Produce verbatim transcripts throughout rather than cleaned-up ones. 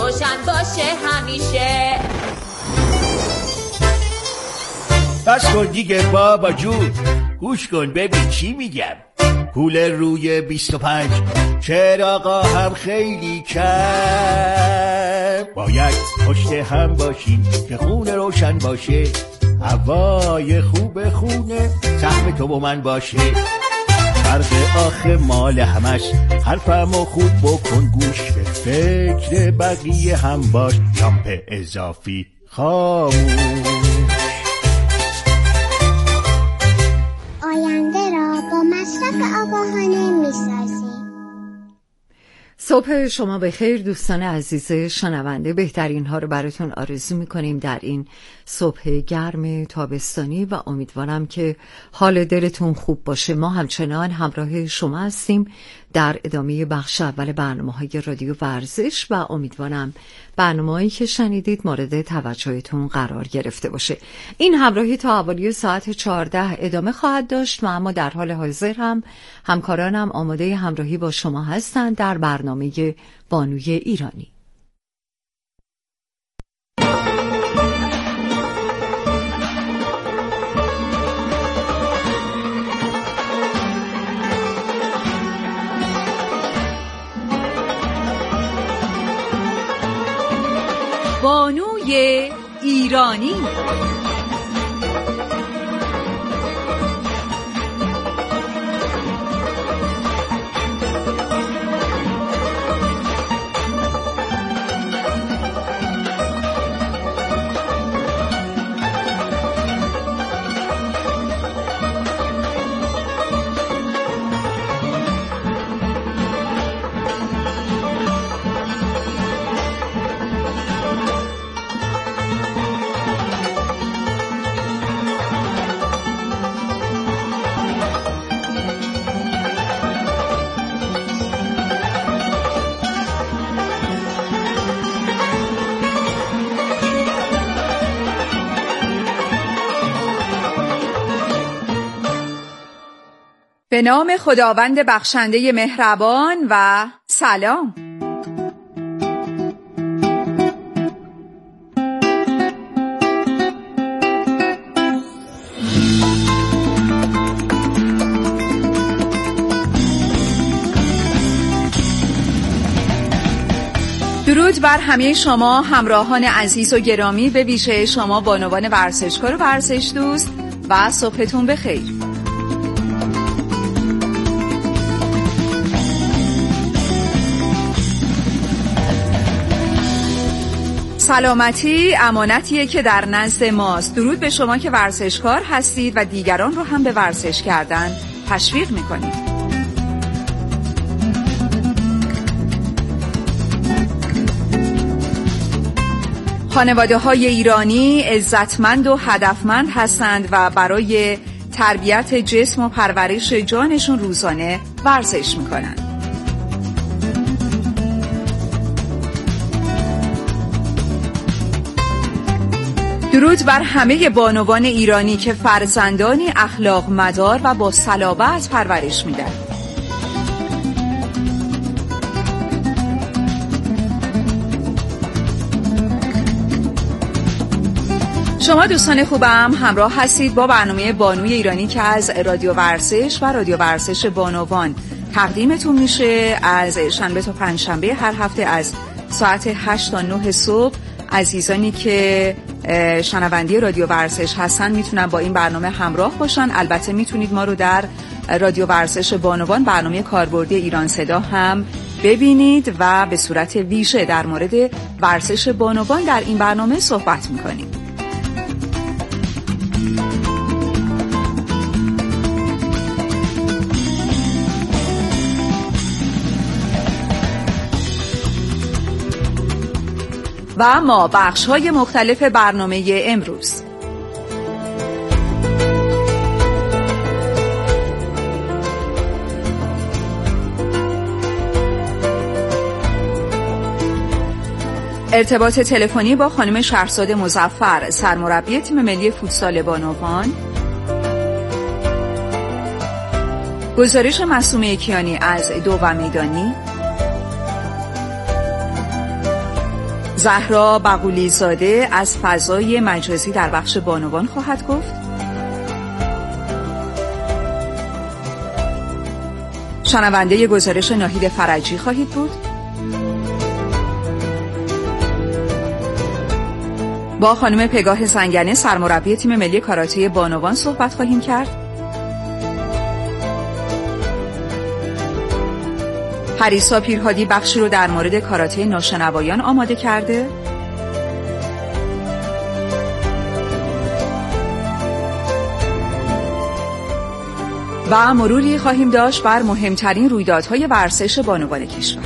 روشن باشه همیشه. بس کن دیگه بابا جون، گوش کن ببین چی میگم. پول روی بیست و پنج چراغا هم خیلی کم، باید پشت هم باشیم که خونه روشن باشه، هوای خوب خونه سهم تو و من باشه. فرق آخه مال همش، حرفمو خوب بکن گوش، به فکر بقیه هم باش، لامپ اضافی خاموش. آینده را با مصرف آگاهانه می‌سازیم. صبح شما بخیر دوستان عزیز شنونده، بهترین ها رو براتون آرزو میکنیم در این صبح گرم تابستانی و امیدوارم که حال دلتون خوب باشه. ما همچنان همراه شما هستیم در ادامه بخش اول برنامه‌های رادیو ورزش و امیدوارم برنامه‌ای که شنیدید مورد توجهتون قرار گرفته باشه. این همراهی تا حوالی ساعت چهارده ادامه خواهد داشت و اما در حال حاضر هم همکارانم آماده همراهی با شما هستند در برنامه بانوی ایرانی. بانوی ایرانی. به نام خداوند بخشنده مهربان و سلام. درود بر همه شما همراهان عزیز و گرامی، به ویژه شما بانوان ورزشکار و ورزش دوست و صبحتون بخیر. سلامتی امانتیه که در نزد ماست. درود به شما که ورزشکار هستید و دیگران رو هم به ورزش کردن تشویق میکنید. خانواده های ایرانی عزتمند و هدفمند هستند و برای تربیت جسم و پرورش جانشون روزانه ورزش میکنند. درود بر همه بانوان ایرانی که فرزندانی اخلاق مدار و با صلابت پرورش میدن. شما دوستان خوبم همراه هستید با برنامه بانوی ایرانی که از رادیو ورزش و رادیو ورزش بانوان تقدیمتون میشه از شنبه تا پنجشنبه هر هفته از ساعت هشت تا نه صبح. عزیزانی که شنونده رادیو ورزش هستن میتونن با این برنامه همراه باشن. البته میتونید ما رو در رادیو ورزش بانوان برنامه کاربردی ایران صدا هم ببینید و به صورت ویژه در مورد ورزش بانوان در این برنامه صحبت میکنیم. و اما بخش‌های مختلف برنامه امروز. ارتباط تلفنی با خانم شهرزاد مظفر، سرمربی تیم ملی فوتسال بانوان. گزارش معصومه کیانی از دو و میدانی. زهرا بقولی زاده از فضای مجازی در بخش بانوان خواهد گفت. شنونده گزارش ناهید فرجی خواهید بود. با خانم پگاه زنگنه سرمربی تیم ملی کاراته بانوان صحبت خواهیم کرد. پریسا پیرهادی بخشی رو در مورد کاراته ناشنوایان آماده کرده. و مروری خواهیم داشت بر مهمترین رویدادهای ورزش بانوان کشور.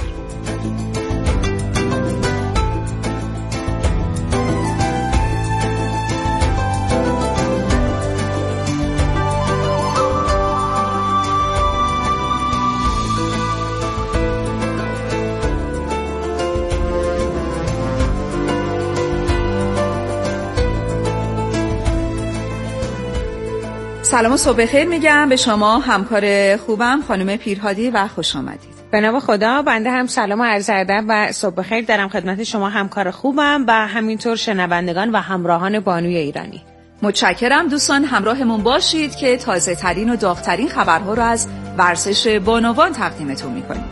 سلام و صبح خیر میگم به شما همکار خوبم خانم پیرهادی و خوش آمدید. به نام خدا. بنده هم سلام و عرض ادب و صبح خیر دارم خدمت شما همکار خوبم و همینطور شنوندگان و همراهان بانوی ایرانی. متشکرم دوستان، همراهمون باشید که تازه ترین و داغ‌ترین خبرها رو از ورزش بانوان تقدیمتون میکنیم.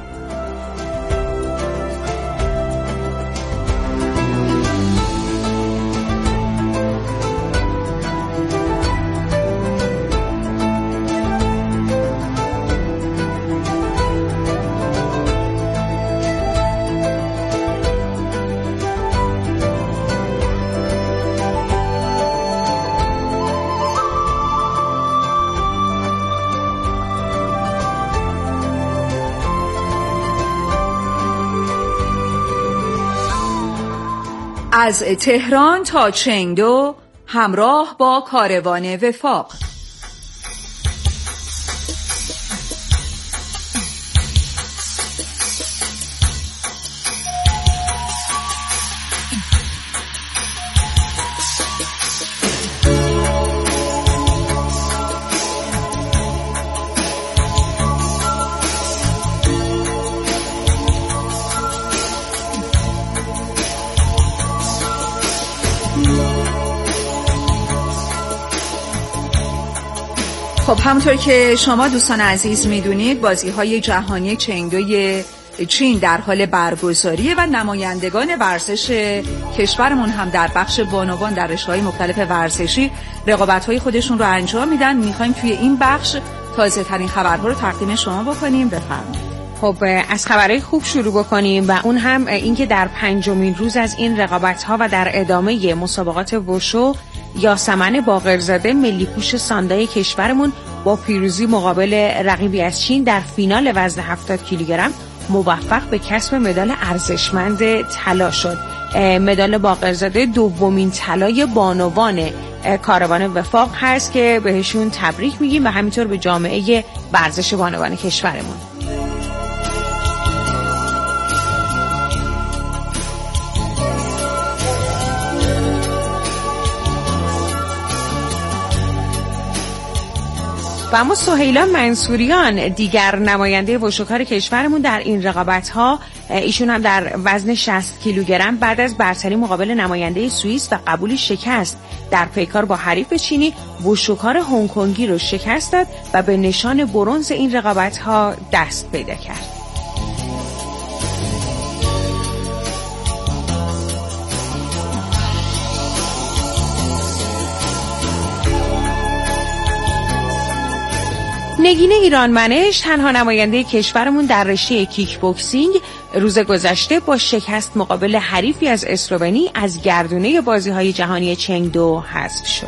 از تهران تا چنگدو همراه با کاروان وفاق. خب همونطور که شما دوستان عزیز میدونید بازی‌های جهانی چنگدوی چین در حال برگزاریه و نمایندگان ورزش کشورمون هم در بخش بانوان در رشته‌های مختلف ورزشی رقابت‌های خودشون رو انجام میدن. می‌خوایم توی این بخش تازه‌ترین خبرها رو تقدیم شما بکنیم. بفرمایید. خب از خبرهای خوب شروع بکنیم و اون هم اینکه در پنجمین روز از این رقابت‌ها و در ادامه مسابقات وشو یاسمن باقرزاده ملی پوش ساندای کشورمون با پیروزی مقابل رقیبی از چین در فینال وزن هفتاد کیلوگرم موفق به کسب مدال ارزشمند طلا شد. مدال باقرزاده دومین طلای بانوان کاروان وفاق هست که بهشون تبریک میگیم و همینطور به جامعه ورزش بانوان کشورمون. و اما سهیلا منصوریان دیگر نماینده وشوکار کشورمون در این رقابت‌ها، ایشون هم در وزن شصت کیلوگرم بعد از برتری مقابل نماینده سوئیس و قبول شکست در پیکار با حریف چینی وشوکار هنگ کنگی رو شکست داد و به نشان برنز این رقابت‌ها دست پیدا کرد. نگین ایرانمنش تنها نماینده کشورمون در رشته کیک بوکسینگ روز گذشته با شکست مقابل حریفی از اسلوونی از گردونه بازی‌های جهانی چنگدو حذف شد.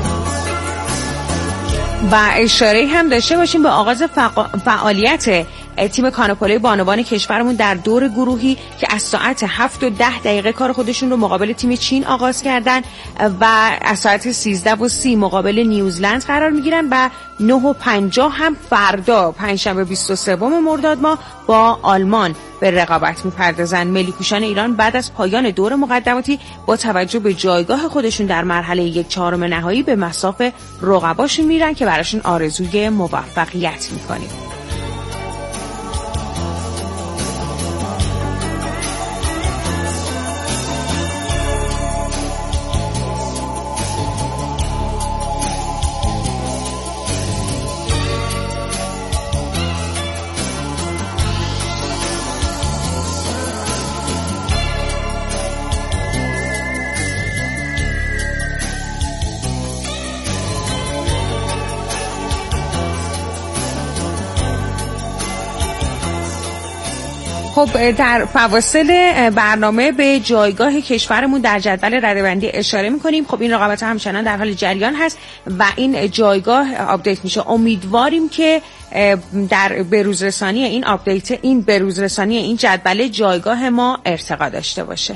و اشاره هم داشته باشیم به آغاز فعالیت تیم کاناپولوی بانوان کشورمون در دور گروهی که از ساعت هفت و ده دقیقه کار خودشون رو مقابل تیم چین آغاز کردن و از ساعت سیزده و سی مقابل نیوزلند قرار میگیرن و نه و پنجاه هم فردا پنجشنبه بیست و سوم مرداد ماه با آلمان به رقابت میپردازن. ملی‌پوشان ایران بعد از پایان دور مقدماتی با توجه به جایگاه خودشون در مرحله یک چهارم نهایی به مصاف رقباشون میرن که براشون آرزوی موفقیت میکنیم. خب در فواصل برنامه به جایگاه کشورمون در جدول رده‌بندی اشاره می‌کنیم. خب این رقابت همچنان در حال جریان هست و این جایگاه آپدیت میشه. امیدواریم که در بروزرسانی این آپدیت این بروزرسانی این جدول جایگاه ما ارتقا داشته باشه.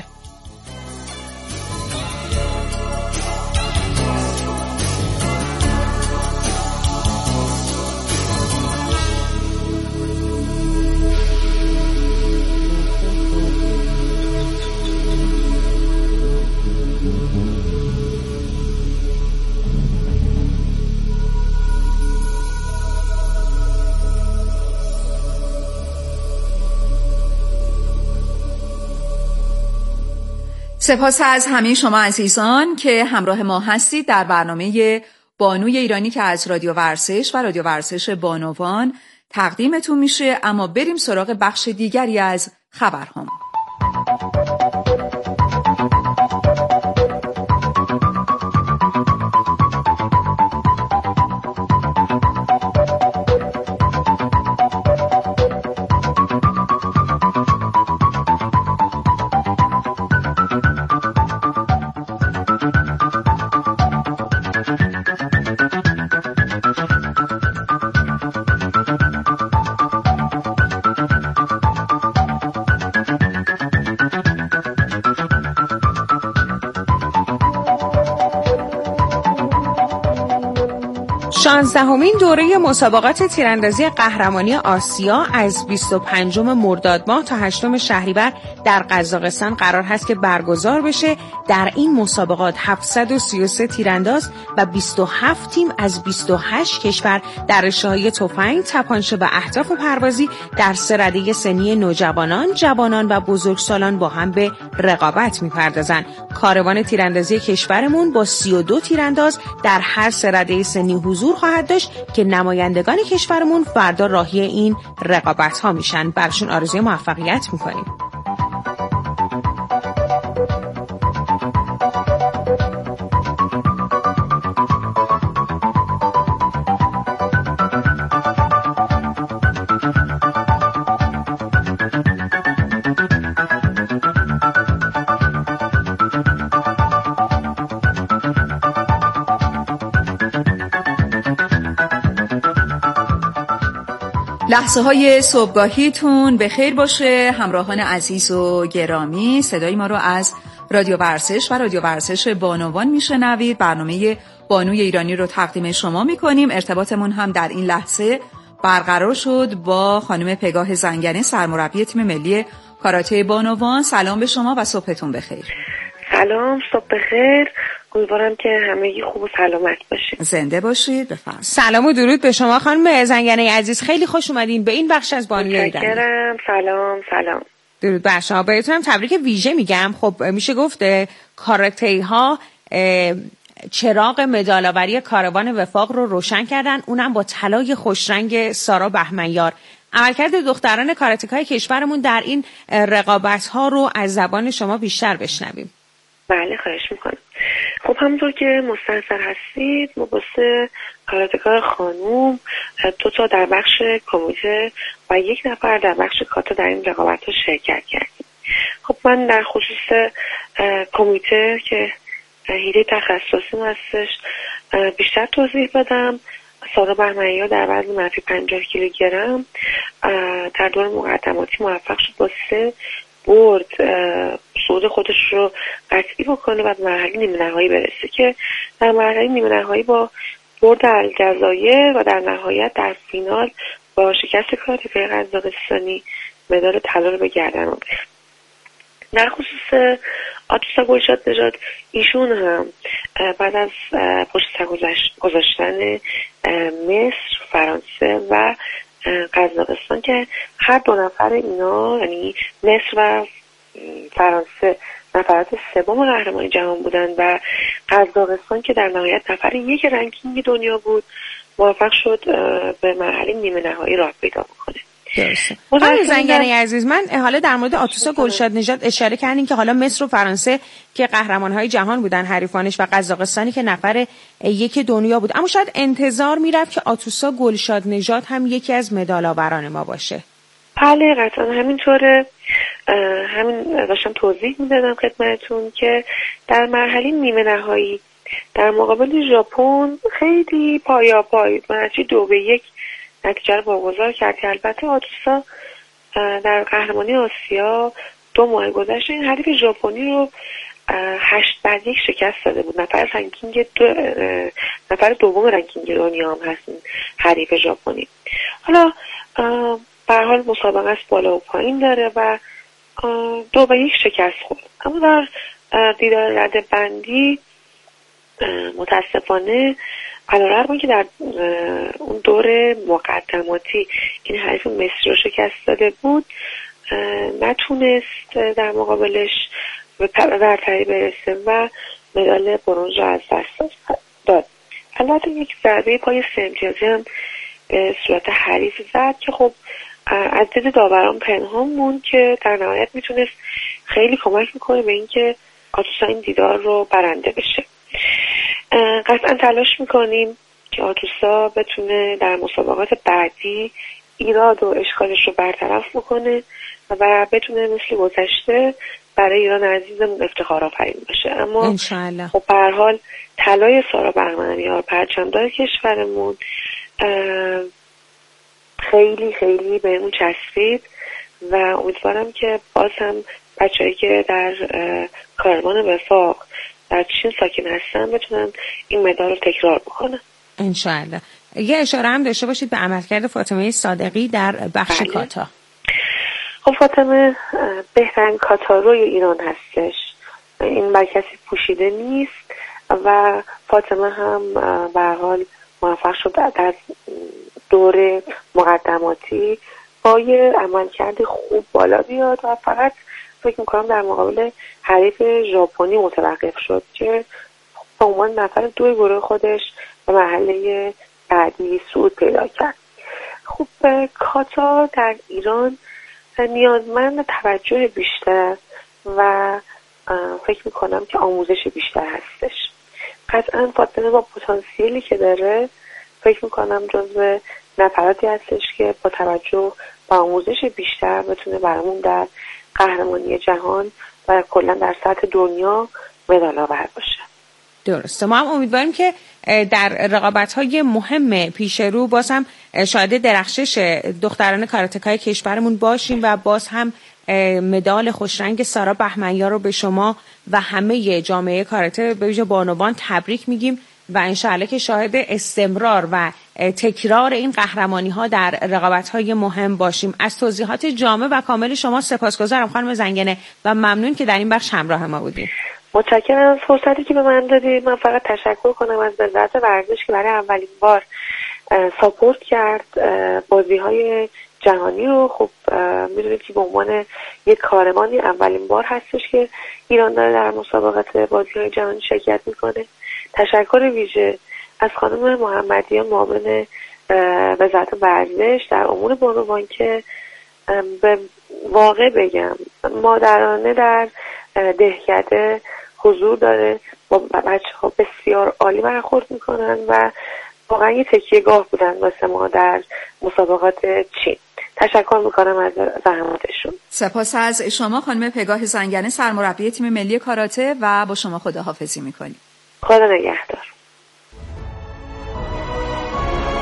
سپاس از همه شما عزیزان که همراه ما هستید در برنامه بانوی ایرانی که از رادیو ورسش و رادیو ورسش بانوان تقدیمتون میشه. اما بریم سراغ بخش دیگری از خبرهام. شانزدهمین دوره مسابقات تیراندازی قهرمانی آسیا از بیست و پنجم مرداد ماه تا هشتم شهریور در قزاقستان قرار هست که برگزار بشه. در این مسابقات هفتصد و سی و سه تیرانداز و بیست و هفت تیم از بیست و هشت کشور در رشته‌های تفنگ، تپانچه و اهداف پروازی در سه رده سنی نوجوانان، جوانان و بزرگسالان با هم به رقابت می‌پردازند. کاروان تیراندازی کشورمون با سی و دو تیرانداز در هر سه رده سنی حضور خواهد داشت که نمایندگان کشورمون فردا راهی این رقابت‌ها میشن. برشون آرزوی موفقیت می‌کنیم. لحظه های صبحگاهیتون به خیر باشه همراهان عزیز و گرامی. صدای ما رو از رادیو ورسش و رادیو ورسش بانوان میشنوید. برنامه بانوی ایرانی رو تقدیم شما میکنیم. ارتباطمون هم در این لحظه برقرار شد با خانم پگاه زنگنه، سرمربی تیم ملی کاراته بانوان. سلام به شما و صبحتون بخیر. سلام، صبح بخیر. امیدوارم که همگی خوب و سلامت باشید. زنده باشید. بفرمایید. سلام و درود به شما خانم زنگنه عزیز. خیلی خوش اومدین به این بخش از بانوی ایرانی. متشکرم. سلام سلام. درود بر شما. بهتونم تبریک ویژه میگم. خب میشه گفت کاراته ها چراغ مدال‌آوری کاروان وفاق رو روشن کردن، اونم با طلای خوشرنگ سارا بهمنیار. عملکرد دختران کاراتکای کشورمون در این رقابت‌ها رو از زبان شما بیشتر بشنویم. بله، خواهش میکنم. خب همونطور که مستحضر هستید، ما واسه کاراتکار خانوم دو تا در بخش کمیته و یک نفر در بخش کاتا در این رقابت‌ها شرکت کردیم. خب من در خصوص کمیته که حیطه تخصصی هستش بیشتر توضیح بدم. سارا بهمنیار در وزن منفی پنجاه کیلوگرم در دور مقدماتی موفق شد با سه برد صعود خودش رو قطعی بکنه و به مرحله نیمه نهایی برسه که در مرحله نیمه نهایی با برد الجزایر و در نهایت در فینال با شکست کاراتکای قزاقستانی مدال طلا رو به گردن آورد. در خصوص آتوسا گلشاد نژاد، ایشون هم بعد از پشت سر گذاشتن مصر، فرانسه و قزاقستان که هر دو نفر اینا یعنی مصر و فرانسه نفرات سوم قهرمانی جهان بودن و قزاقستان که در نهایت نفر یک رنکینگ دنیا بود، موفق شد به مرحله نیمه نهایی راه پیدا بکنه. درسته. خانم زنگنه عزیز، من حالا در مورد آتوسا گلشاد نژاد اشاره کردین که حالا مصر و فرانسه که قهرمان‌های جهان بودن حریفانش و قزاقستانی که نفر یک دنیا بود، اما شاید انتظار میرفت که آتوسا گلشاد نژاد هم یکی از مدال‌آوران ما باشه. بله قطعا همینطوره. همین داشتم توضیح میدادم خدمتتون که در مرحله نیمه نهایی در مقابل ژاپن خیلی پایاپای نتیجه دو به یک نتیجه رو واگذار کرد که البته آتوسا در قهرمانی آسیا دو ماه گذشته این حریف ژاپنی رو هشت بر یک شکست داده بود. نفر رنکینگ دو نفر دوم رنکینگ دنیا هم هست این حریف ژاپنی. حالا به هر حال مسابقه است بالا و پایین داره و دو به یک شکست خورد، اما در دیدار رده بندی متاسفانه علیرغم که در اون دور مقدماتی این حریف مصری رو شکست داده بود، نتونست در مقابلش به برتری برسه و مدال برنز رو از دست داد. البته یک ضربه پای سه امتیازی هم به صورت حریف زد که خب از دید داوران پنهان موند که در نهایت میتونست خیلی کمک میکنه به اینکه آتوسا این دیدار رو برنده بشه. قطعا تلاش میکنیم که آتوسا بتونه در مسابقات بعدی ایراد و اشکالش رو برطرف بکنه و بتونه مثل گذشته برای ایران عزیزمون افتخار آفرین باشه. اما انشالله. خب به هر حال طلای سارا بهمنیار پرچمدار کشورمون خیلی خیلی بهمون چسبید و امیدوارم که باز هم بچه‌ای که در کاروان وفاق در چین ساکن هستن بتونن این مدال رو تکرار بکنن انشالله. یه اشاره هم داشته باشید به عملکرد فاطمه صادقی در بخش بله. کاتا. خب فاطمه بهترین کاتاروی ایران هستش، این بر کسی پوشیده نیست و فاطمه هم به هر حال موفق شد در دور مقدماتی با یه عملکرد خوب بالا بیاد و فقط فکر میکنم در مقابل حریف ژاپنی متوقف شد که به عنوان نفر دوی گروه خودش به مرحله بعدی صعود پیدا کرد. خب کاتا در ایران نیازمند توجه بیشتر و فکر میکنم که آموزش بیشتر هستش. قطعا فاطمه با پتانسیلی که داره فکر میکنم جزو نفراتی هستش که با توجه به آموزش بیشتر بتونه برامون در قهرمانی جهان و کلا در سطح دنیا مدال آور باشه. درسته. ما هم امیدواریم که در رقابت‌های مهم پیش رو باز هم شاهد درخشش دختران کاراتکای کشورمون باشیم و باز هم مدال خوشرنگ سارا بهمنیار رو به شما و همه جامعه کاراته به ویژه بانوان تبریک میگیم و انشاءالله که شاهد استمرار و تکرار این قهرمانی ها در رقابت های مهم باشیم. از توضیحات جامع و کامل شما سپاسگزارم خانم زنگنه و ممنون که در این بخش همراه ما بودیم. متشکرم از فرصتی که به من دادید. من فقط تشکر کنم از وزارت ورزش که برای اولین بار ساپورت کرد بازی های جهانی رو. خب میدونید که به عنوان یک کارمانی اولین بار هستش که ایران داره در مسابقات بازی های جهانی شرکت میکنه. تشکر ویژه از خانم محمدیان معاون وزارت ورزش در امور بانوان که به واقع بگم مادرانه در دهکده حضور داره، با بچه ها بسیار عالی برخورد میکنن و واقعا یه تکیه‌گاه بودن واسه ما در مسابقات چین. تشکر میکنم از زحماتشون. سپاس از شما خانم پگاه زنگنه، سرمربی تیم ملی کاراته، و با شما خداحافظی میکنیم. خدا نگهدار.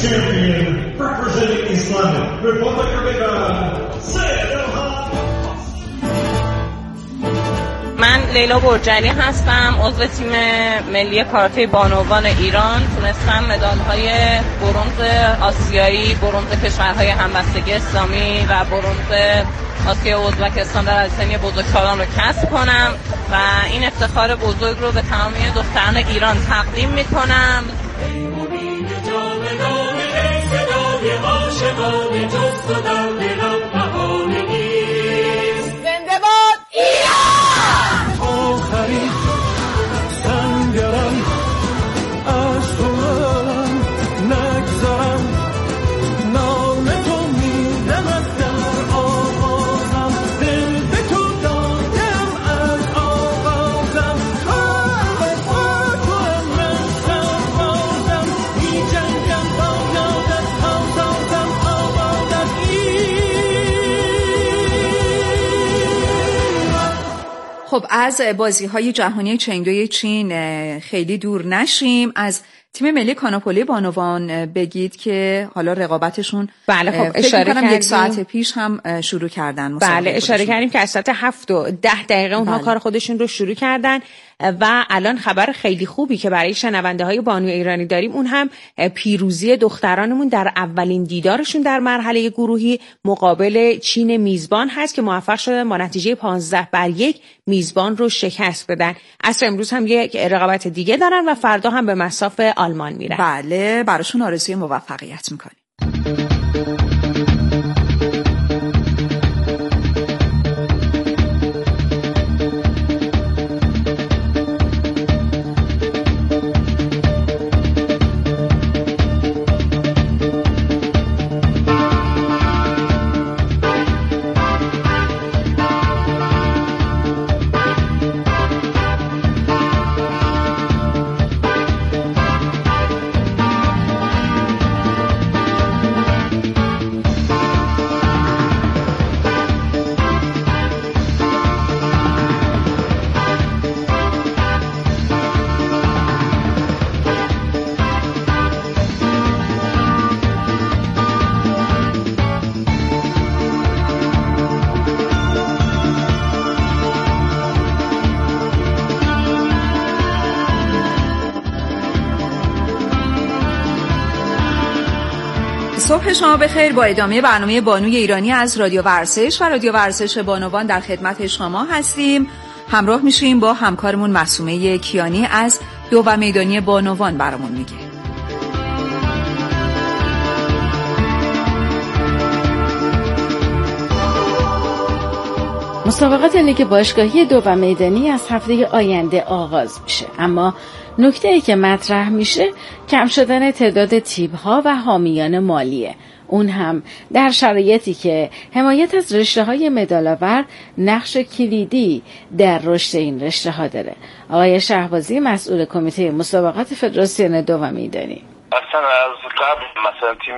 champion representing East London, Republic of من لیلا برجلی هستم، عضو تیم ملی کاراته بانوان ایران. تونستم مدال‌های برنز آسیایی، برنز کشورهای همبستگی اسلامی و برنز آسیا ازبکستان در سنی بزرگسالان رو کسب کنم و این افتخار بزرگ رو به تمامی دختران ایران تقدیم می‌کنم. زنده باد ایران! آخرین سنگرم از تو من نگذرم، نام تو میدمد در آغازم، دل به تو دادم از آغازم، خواهد با تو من سربازم، می جنگم با یادت تا سازم آبادت ایران. خب از بازی‌های جهانی چنگدوی چین خیلی دور نشیم. از تیم ملی کانوپولی بانوان بگید که حالا رقابتشون بله خب اشاره کردیم یک ساعت پیش هم شروع کردن. بله اشاره کردیم که از ساعت هفت و ده دقیقه اونها بله. کار خودشون رو شروع کردن و الان خبر خیلی خوبی که برای شنونده های بانوی ایرانی داریم اون هم پیروزی دخترانمون در اولین دیدارشون در مرحله گروهی مقابل چین میزبان هست که موفق شدن با نتیجه پانزده بر یک میزبان رو شکست بدن. عصر امروز هم یک رقابت دیگه دارن و فردا هم به مصاف آلمان میرن. بله براشون آرزوی موفقیت میکنیم. صبح شما بخیر. با ادامه برنامه بانوی ایرانی از رادیو ورزش و رادیو ورزش بانوان در خدمت شما هستیم. همراه میشیم با همکارمون معصومه کیانی از دو و میدانی بانوان برامون میگه. مسابقات لیگ باشگاهی دو و میدانی از هفته آینده آغاز میشه، اما نکته‌ای که مطرح میشه کم شدن تعداد تیم‌ها و حامیان مالیه، اون هم در شرایطی که حمایت از رشته‌های مدال‌آور نقش کلیدی در رشد این رشته‌ها داره. آقای شهبازی مسئول کمیته مسابقات فدراسیون دو و میدانی: اصلا از قبل مثلا تیم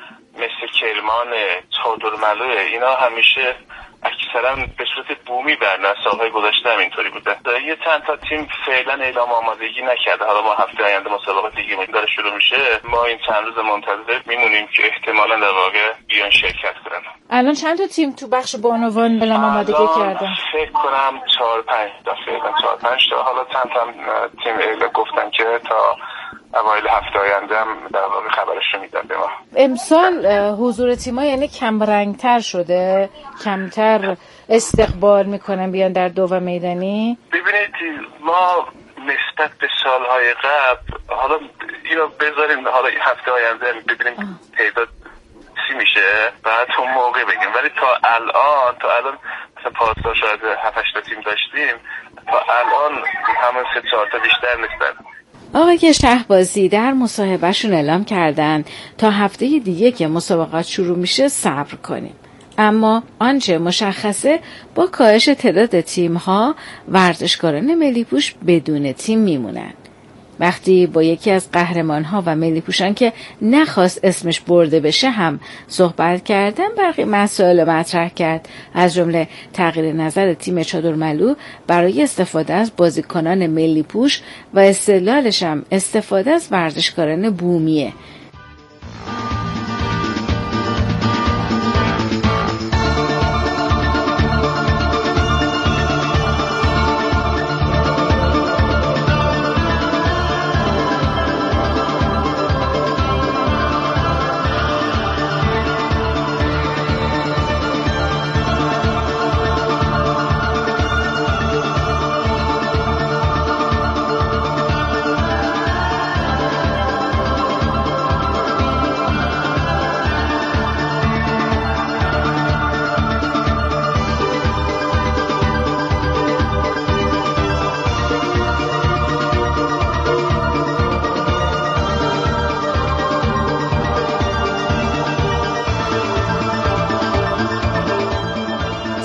مثل کرمان، چادرملو اینا همیشه اکثرا به صورت بومی بر سالهای گذشته هم اینطوری بوده. یه چند تا تیم فعلا اعلام آمادگی نکرده. حالا ما هفته آینده مسابقات دیگه داره شروع میشه، ما این چند روز منتظر میمونیم که احتمالاً در واقع بیان شرکت کنن. الان چند تا تیم تو بخش بانوان اعلام آمادگی کردن؟ فکر کنم چهار پنج تا فعلا چهار پنج تا. حالا چند تا تیم اعلام گفتن که تا اوایل هفته آینده هم در واقع خبرش رو میدن به ما. امسال حضور تیم‌ها یعنی کم رنگ‌تر شده، کمتر استقبال میکنن بیان در دو و میدانی؟ ببینید ما نسبت به سالهای قبل، حالا اینو بذاریم حالا هفته آینده ببینیم تعداد چی میشه بعد اون موقع بگیم، ولی تا الان تا الان مثلا پاسدار شاید هفت هشت تا تیم داشتیم، تا الان همون سه چهار تا بیشتر نیستن. آقای شهبازی در مصاحبهشون اعلام کردن تا هفته دیگه که مسابقات شروع میشه صبر کنیم، اما آنچه مشخصه با کاهش تعداد تیم‌ها ورزشکاران ملی پوش بدون تیم میمونن. وقتی با یکی از قهرمان‌ها و ملی پوشان که نخواست اسمش برده بشه هم صحبت کردن، برخی مسائل مطرح کرد، از جمله تغییر نظر تیم چادرملو برای استفاده از بازیکنان ملی پوش و استدلالش هم استفاده از ورزشکاران بومیه.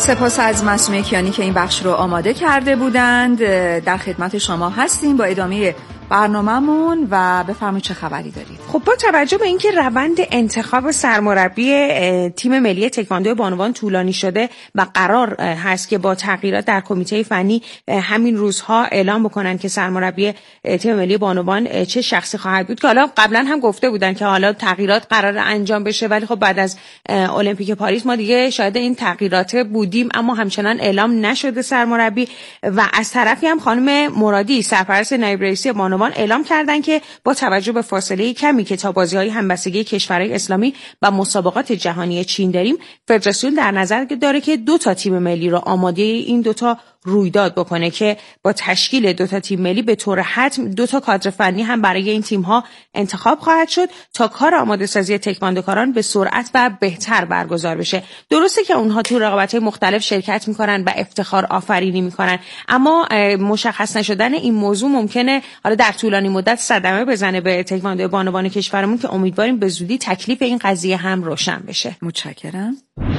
سپاس از معصومه کیانی که این بخش رو آماده کرده بودند. در خدمت شما هستیم با ادامه برنامه‌مون و بفرمایید چه خبری دارید. خب با توجه به اینکه روند انتخاب سرمربی تیم ملی تکواندو بانوان طولانی شده و قرار هست که با تغییرات در کمیته فنی همین روزها اعلام بکنن که سرمربی تیم ملی بانوان چه شخصی خواهد بود، که حالا قبلا هم گفته بودن که حالا تغییرات قرار انجام بشه، ولی خب بعد از المپیک پاریس ما دیگه شاهد این تغییرات بودیم، اما همچنان اعلام نشده سرمربی. و از طرفی هم خانم مرادی سرپرست نایب رئیسی بانوان اعلام کردن که با توجه به فاصله کمی که تا بازی‌های همبستگی کشورهای اسلامی و مسابقات جهانی چین داریم، فدراسیون در نظر داره که دو تا تیم ملی رو آماده این دو تا رویداد بکنه که با تشکیل دو تا تیم ملی به طور حتم دو تا کادر فنی هم برای این تیم‌ها انتخاب خواهد شد تا کار آماده سازی تکواندوکاران به سرعت و بهتر برگزار بشه. درسته که اونها تو رقابت‌های مختلف شرکت می‌کنن و افتخار آفرینی می‌کنن، اما مشخص نشدن این موضوع ممکنه حالا در طولانی مدت صدمه بزنه به تکواندو بانوان کشورمون که امیدواریم به زودی تکلیف این قضیه هم روشن بشه. متشکرم.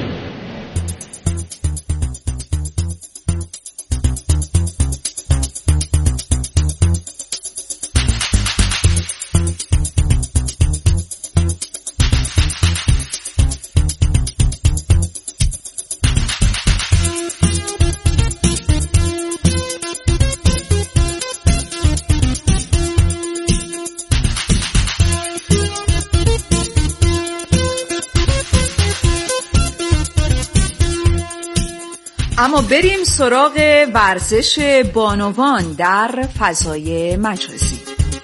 اما بریم سراغ ورزش بانوان در فضای مجازی.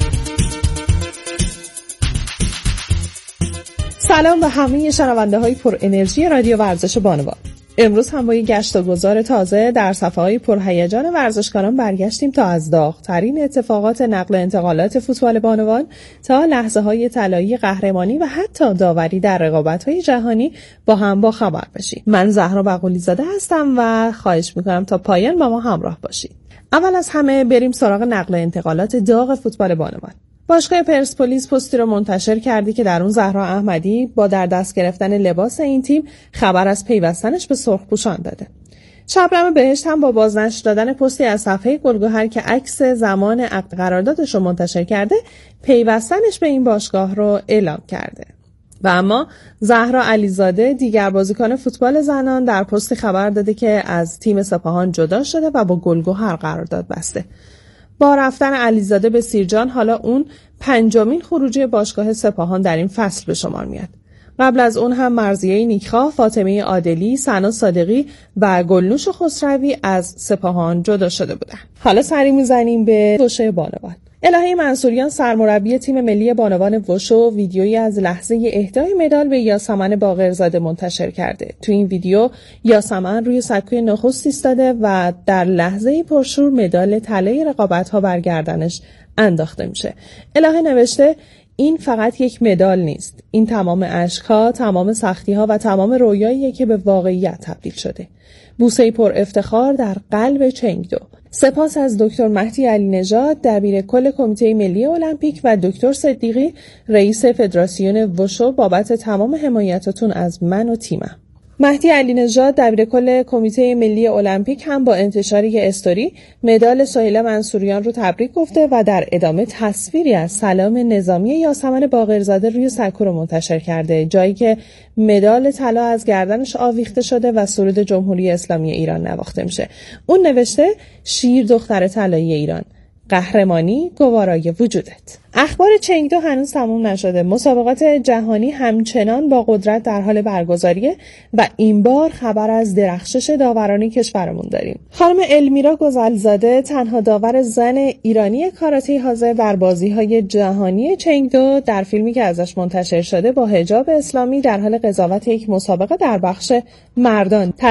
سلام به همه شنونده های پر انرژی رادیو ورزش بانوان. امروز هم با یک گشت و گذار تازه در صفحه های پرهیجان ورزشکاران برگشتیم تا از داغ‌ترین اتفاقات نقل و انتقالات فوتبال بانوان تا لحظه های طلایی قهرمانی و حتی داوری در رقابت‌های جهانی با هم با خبر بشیم. من زهرا بقولی زاده هستم و خواهش می‌کنم تا پایان با ما همراه باشید. اول از همه بریم سراغ نقل و انتقالات داغ فوتبال بانوان. باشگاه پرسپولیس پستی رو منتشر کردی که در اون زهرا احمدی با در دست گرفتن لباس این تیم خبر از پیوستنش به سرخپوشان داده. شبنم بهشت هم با بازنشر دادن پستی از صفحه گلگهر که عکس زمان عقد قراردادش رو منتشر کرده، پیوستنش به این باشگاه رو اعلام کرده. و اما زهرا علیزاده دیگر بازیکن فوتبال زنان در پستی خبر داده که از تیم سپاهان جدا شده و با گلگهر قرارداد بسته. با رفتن علیزاده به سیرجان حالا اون پنجمین خروجی باشگاه سپاهان در این فصل به شمار میاد. قبل از اون هم مرضیه نیکخواه، فاطمه عادلی، سنا صادقی و گلنوش خسروی از سپاهان جدا شده بودن. حالا سری میزنیم به وشو بانوان. الهه منصوریان سرمربی تیم ملی بانوان وشو ویدیویی از لحظه اهدای مدال به یاسمن باقرزاده منتشر کرده. تو این ویدیو یاسمن روی سکوی نخست ایستاده و در لحظه پرشور مدال طلای رقابت‌ها بر گردنش انداخته میشه. الهه نوشته این فقط یک مدال نیست. این تمام اشک‌ها، تمام سختی‌ها و تمام رویاییه که به واقعیت تبدیل شده. بوسه‌ای پر افتخار در قلب چنگدو. سپاس از دکتر مهدی علی نژاد دبیر کل کمیته ملی المپیک و دکتر صدیقی رئیس فدراسیون وشو بابت تمام حمایتتون از من و تیمم. مهدی علی نژاد دبیر کل کمیته ملی المپیک هم با انتشار یک استوری مدال سهیلا منصوریان رو تبریک گفته و در ادامه تصویری از سلام نظامی یاسمن باقرزاده روی سکو رو منتشر کرده، جایی که مدال طلا از گردنش آویخته شده و سرود جمهوری اسلامی ایران نواخته میشه. اون نوشته شیر دختر طلایی ایران، قهرمانی گوارای وجودت. اخبار چنگدو هنوز تموم نشده. مسابقات جهانی همچنان با قدرت در حال برگزاریه و این بار خبر از درخشش داورانی کشورمون داریم. خانم المیرا گزلزاده تنها داور زن ایرانی کاراته حاضر در بازی‌های جهانی چنگدو در فیلمی که ازش منتشر شده با حجاب اسلامی در حال قضاوت یک مسابقه در بخش مردان